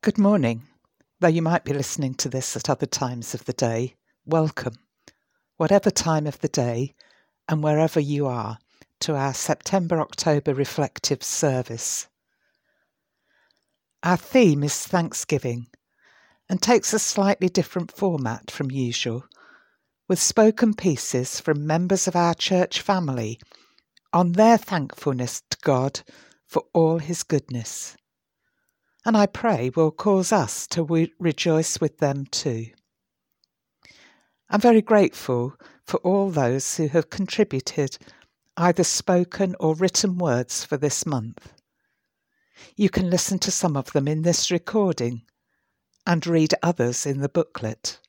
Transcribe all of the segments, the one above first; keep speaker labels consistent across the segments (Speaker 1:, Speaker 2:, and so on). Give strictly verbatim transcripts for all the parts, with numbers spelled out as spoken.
Speaker 1: Good morning. Though you might be listening to this at other times of the day, welcome, whatever time of the day and wherever you are, to our September-October reflective service. Our theme is Thanksgiving and takes a slightly different format from usual, with spoken pieces from members of our church family on their thankfulness to God for all his goodness. And I pray will cause us to re- rejoice with them too. I'm very grateful for all those who have contributed either spoken or written words for this month. You can listen to some of them in this recording and read others in the booklet.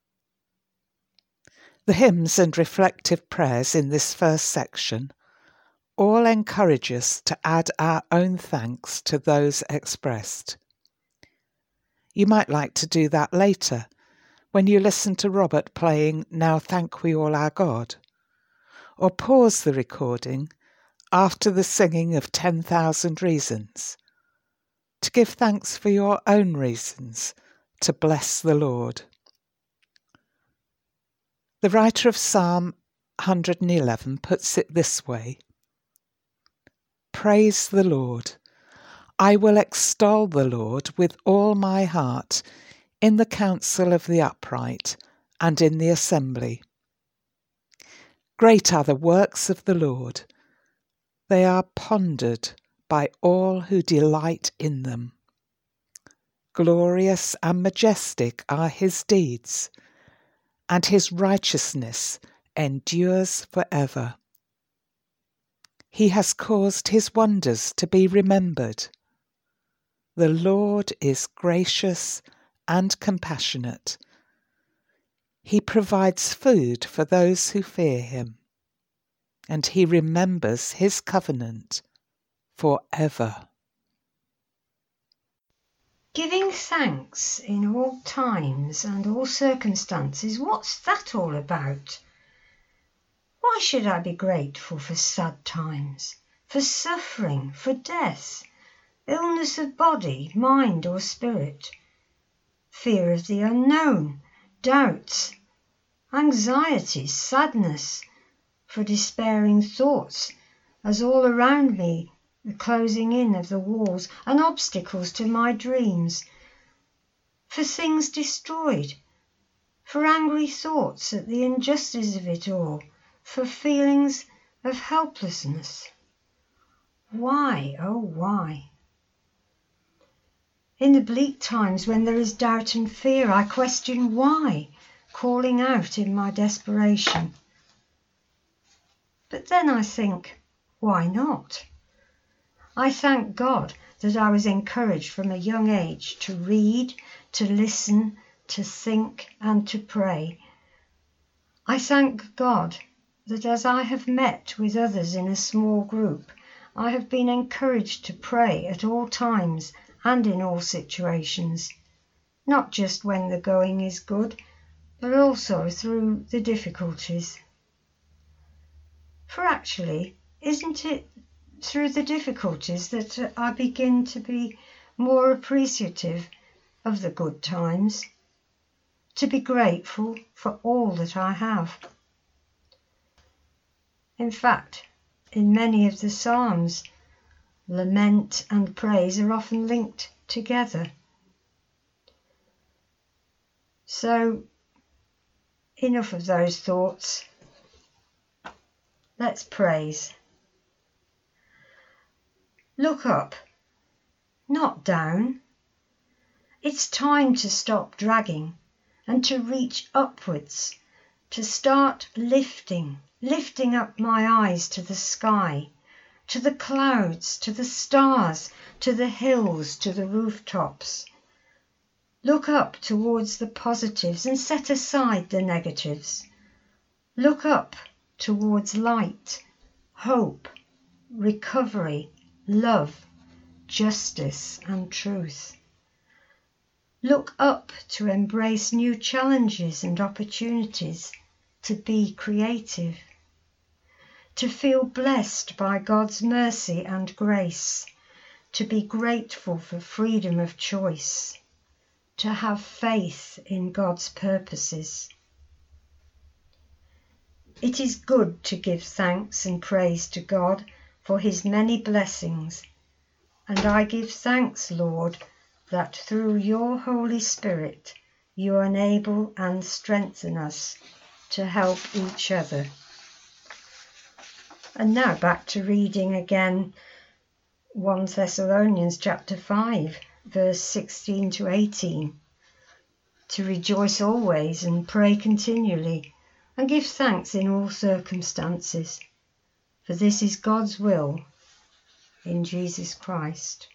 Speaker 1: The hymns and reflective prayers in this first section all encourage us to add our own thanks to those expressed. You might like to do that later, when you listen to Robert playing Now Thank We All Our God, or pause the recording after the singing of ten thousand Reasons, to give thanks for your own reasons to bless the Lord. The writer of Psalm one hundred eleven puts it this way: Praise the Lord. I will extol the Lord with all my heart in the council of the upright and in the assembly. Great are the works of the Lord. They are pondered by all who delight in them. Glorious and majestic are his deeds, and his righteousness endures forever. He has caused his wonders to be remembered. The Lord is gracious and compassionate. He provides food for those who fear him, and he remembers his covenant forever.
Speaker 2: Giving thanks in all times and all circumstances, what's that all about? Why should I be grateful for sad times, for suffering, for death, illness of body, mind or spirit, fear of the unknown, doubts, anxieties, sadness, for despairing thoughts, as all around me the closing in of the walls and obstacles to my dreams, for things destroyed, for angry thoughts at the injustice of it all, for feelings of helplessness? Why, oh why? In the bleak times when there is doubt and fear, I question why, calling out in my desperation. But then I think, why not? I thank God that I was encouraged from a young age to read, to listen, to think and to pray. I thank God that as I have met with others in a small group, I have been encouraged to pray at all times and in all situations, not just when the going is good, but also through the difficulties. For actually, isn't it through the difficulties that I begin to be more appreciative of the good times, to be grateful for all that I have? In fact, in many of the Psalms, lament and praise are often linked together. So, enough of those thoughts. Let's praise. Look up, not down. It's time to stop dragging and to reach upwards, to start lifting, lifting up my eyes to the sky, to the clouds, to the stars, to the hills, to the rooftops. Look up towards the positives and set aside the negatives. Look up towards light, hope, recovery, love, justice and truth. Look up to embrace new challenges and opportunities, to be creative, to feel blessed by God's mercy and grace, to be grateful for freedom of choice, to have faith in God's purposes. It is good to give thanks and praise to God for his many blessings, and I give thanks, Lord, that through your Holy Spirit you enable and strengthen us to help each other. And now back to reading again First Thessalonians chapter five, verse sixteen to eighteen. To rejoice always and pray continually, and give thanks in all circumstances, for this is God's will in Jesus Christ.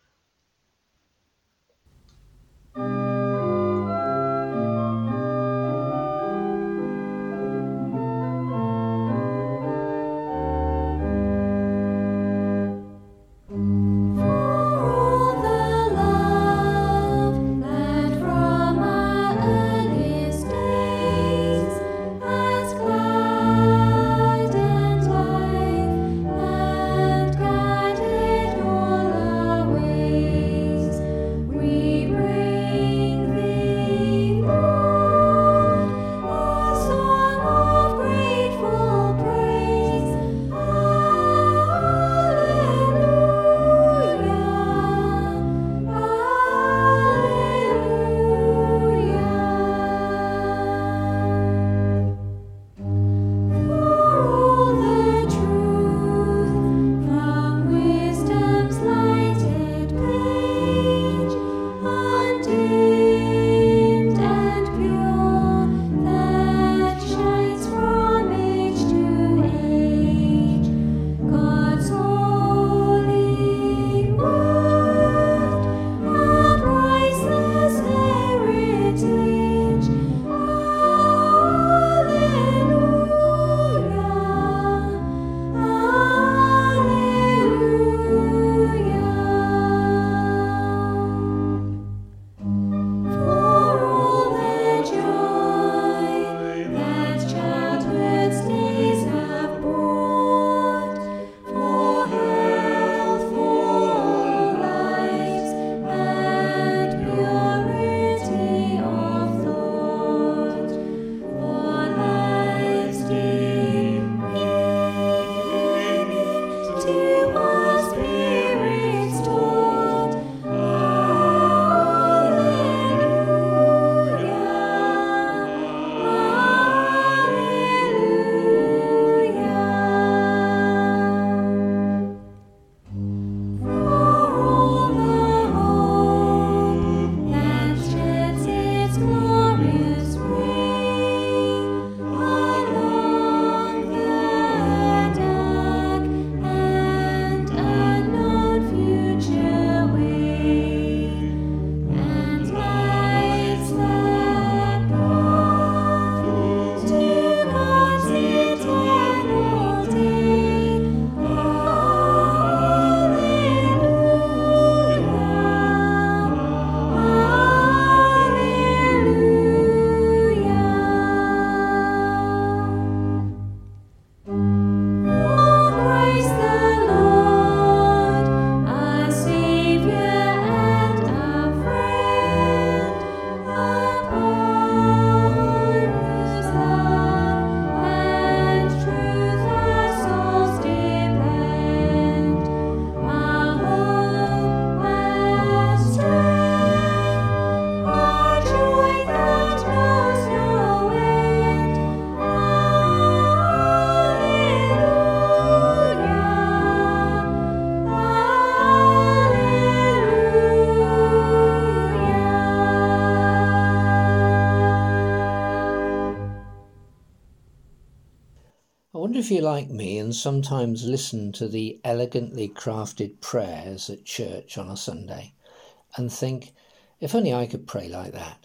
Speaker 3: I wonder if you're like me and sometimes listen to the elegantly crafted prayers at church on a Sunday and think, if only I could pray like that.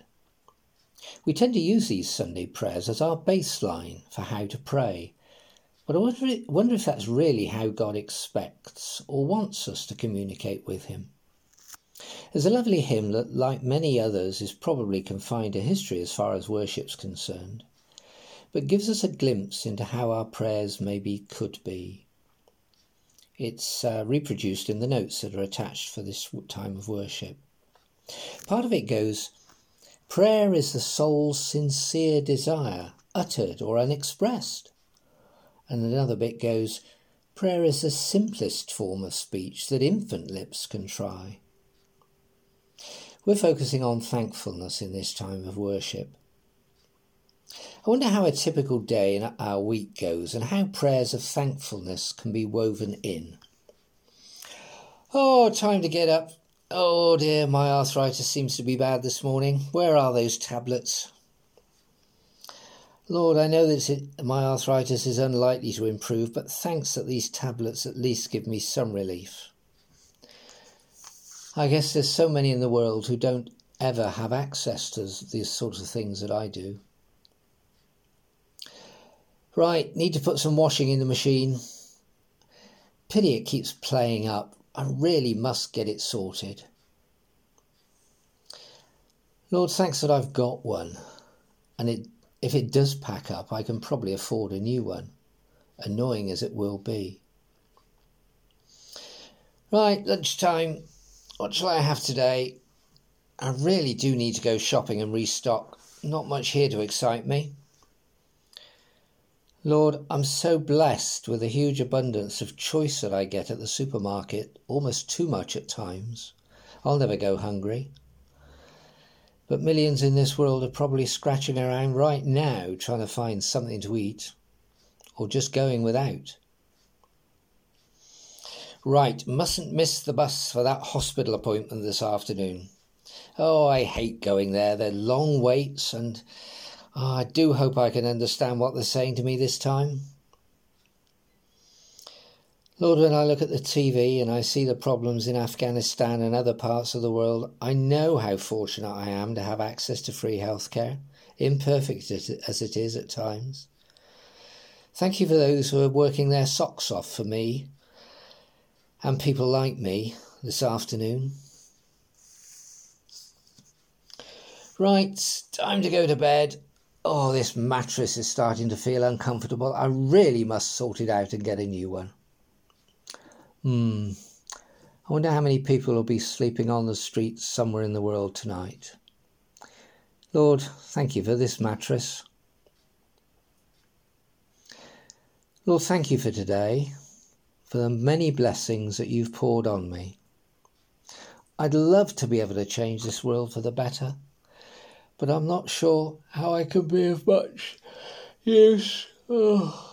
Speaker 3: We tend to use these Sunday prayers as our baseline for how to pray, but I wonder, wonder if that's really how God expects or wants us to communicate with him. There's a lovely hymn that, like many others, is probably confined to history as far as worship's concerned, but gives us a glimpse into how our prayers maybe could be. It's uh, reproduced in the notes that are attached for this time of worship. Part of it goes, Prayer is the soul's sincere desire, uttered or unexpressed. And another bit goes, prayer is the simplest form of speech that infant lips can try. We're focusing on thankfulness in this time of worship. I wonder how a typical day in our week goes and how prayers of thankfulness can be woven in. Oh, time to get up. Oh dear, my arthritis seems to be bad this morning. Where are those tablets? Lord, I know that it, my arthritis is unlikely to improve, but thanks that these tablets at least give me some relief. I guess there's so many in the world who don't ever have access to these sorts of things that I do. Right, need to put some washing in the machine. Pity it keeps playing up. I really must get it sorted. Lord, thanks that I've got one. And it, if it does pack up, I can probably afford a new one, annoying as it will be. Right, lunchtime. What shall I have today? I really do need to go shopping and restock. Not much here to excite me. Lord, I'm so blessed with the huge abundance of choice that I get at the supermarket, almost too much at times. I'll never go hungry. But millions in this world are probably scratching around right now trying to find something to eat, or just going without. Right, mustn't miss the bus for that hospital appointment this afternoon. Oh, I hate going there. They're long waits and... Oh, I do hope I can understand what they're saying to me this time. Lord, when I look at the T V and I see the problems in Afghanistan and other parts of the world, I know how fortunate I am to have access to free healthcare, imperfect as it is at times. Thank you for those who are working their socks off for me and people like me this afternoon. Right, time to go to bed. Oh, this mattress is starting to feel uncomfortable. I really must sort it out and get a new one. Hmm. I wonder how many people will be sleeping on the streets somewhere in the world tonight. Lord, thank you for this mattress. Lord, thank you for today, for the many blessings that you've poured on me. I'd love to be able to change this world for the better, but I'm not sure how I can be of much use. Oh.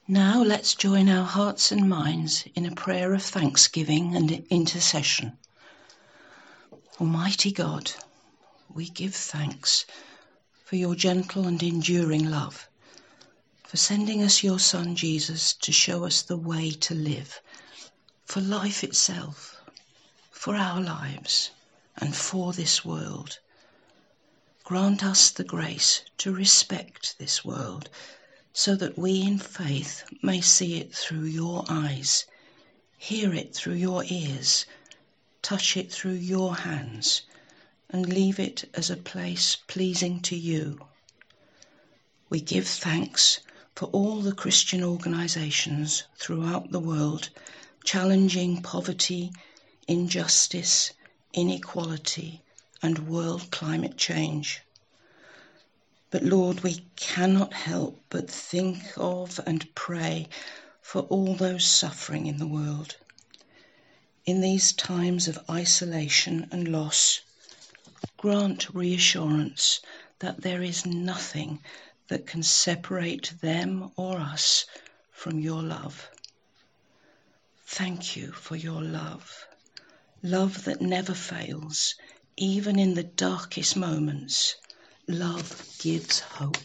Speaker 4: Now let's join our hearts and minds in a prayer of thanksgiving and intercession. Almighty God, we give thanks for your gentle and enduring love, for sending us your Son Jesus to show us the way to live, for life itself, for our lives, and for this world. Grant us the grace to respect this world, so that we in faith may see it through your eyes, hear it through your ears, touch it through your hands, and leave it as a place pleasing to you. We give thanks for all the Christian organisations throughout the world challenging poverty, injustice, inequality, and world climate change. But Lord, we cannot help but think of and pray for all those suffering in the world. In these times of isolation and loss, grant reassurance that there is nothing that can separate them or us from your love. Thank you for your love, love that never fails, even in the darkest moments. Love gives hope.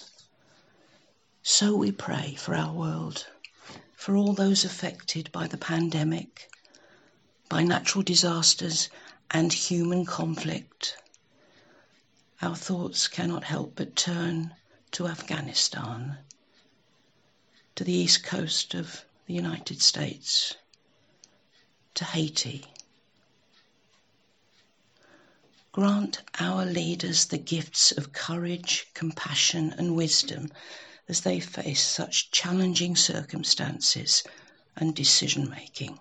Speaker 4: So we pray for our world, for all those affected by the pandemic, by natural disasters and human conflict. Our thoughts cannot help but turn to Afghanistan, to the east coast of the United States, to Haiti. Grant our leaders the gifts of courage, compassion, and wisdom as they face such challenging circumstances and decision-making.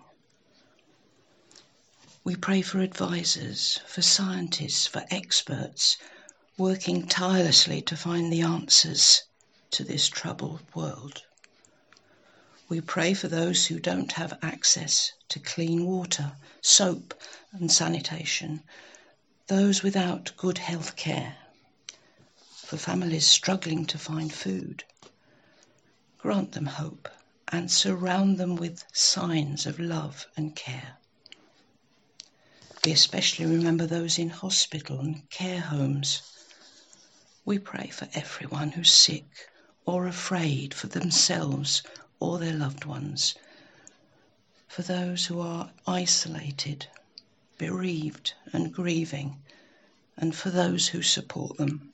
Speaker 4: We pray for advisors, for scientists, for experts, working tirelessly to find the answers to this troubled world. We pray for those who don't have access to clean water, soap, and sanitation, those without good health care, for families struggling to find food. Grant them hope and surround them with signs of love and care. We especially remember those in hospital and care homes. We pray for everyone who's sick or afraid for themselves or their loved ones, for those who are isolated, bereaved and grieving, and for those who support them.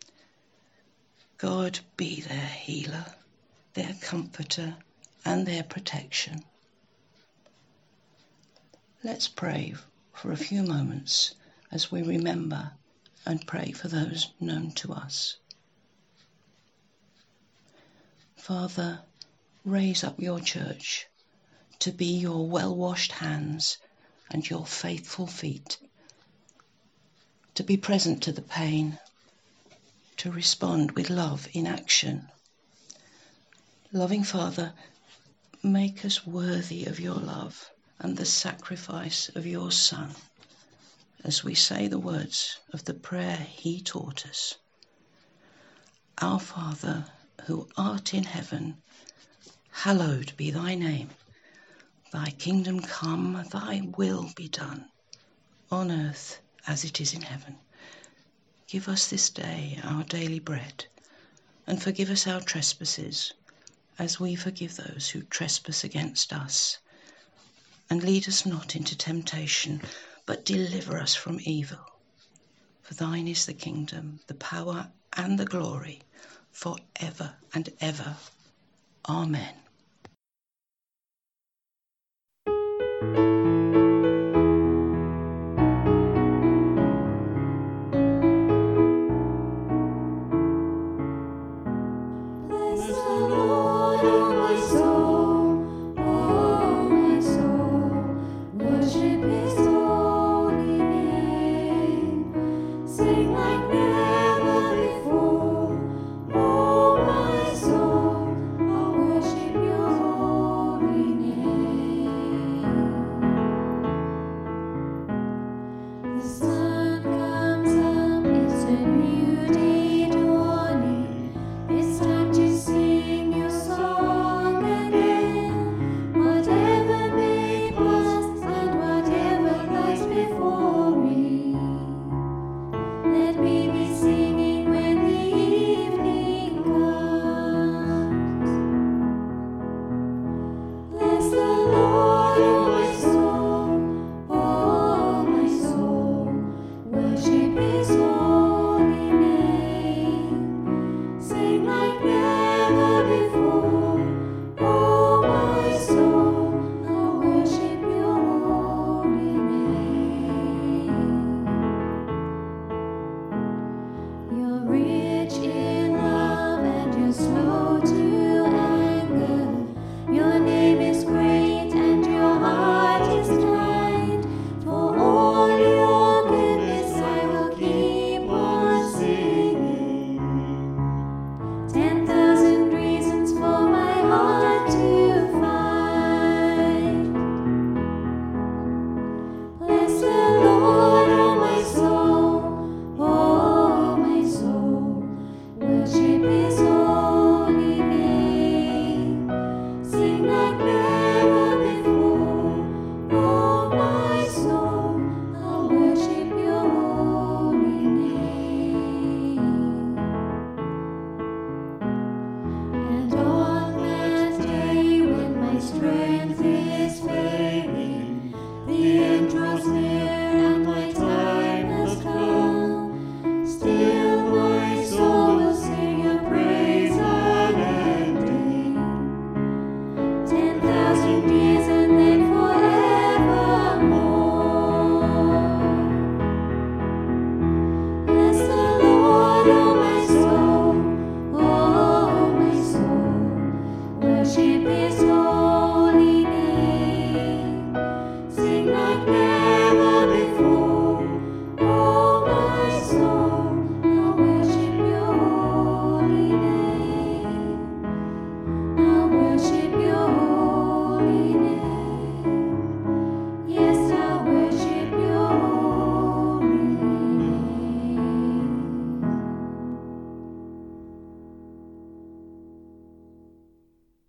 Speaker 4: God be their healer, their comforter, and their protection. Let's pray for a few moments as we remember and pray for those known to us. Father, raise up your church to be your well-washed hands and your faithful feet, to be present to the pain, to respond with love in action. Loving Father, make us worthy of your love and the sacrifice of your Son, as we say the words of the prayer he taught us. Our Father, who art in heaven, hallowed be thy name. Thy kingdom come, thy will be done, on earth as it is in heaven. Give us this day our daily bread, and forgive us our trespasses, as we forgive those who trespass against us. And lead us not into temptation, but deliver us from evil. For thine is the kingdom, the power, and the glory, for ever and ever. Amen.
Speaker 5: Bless the Lord.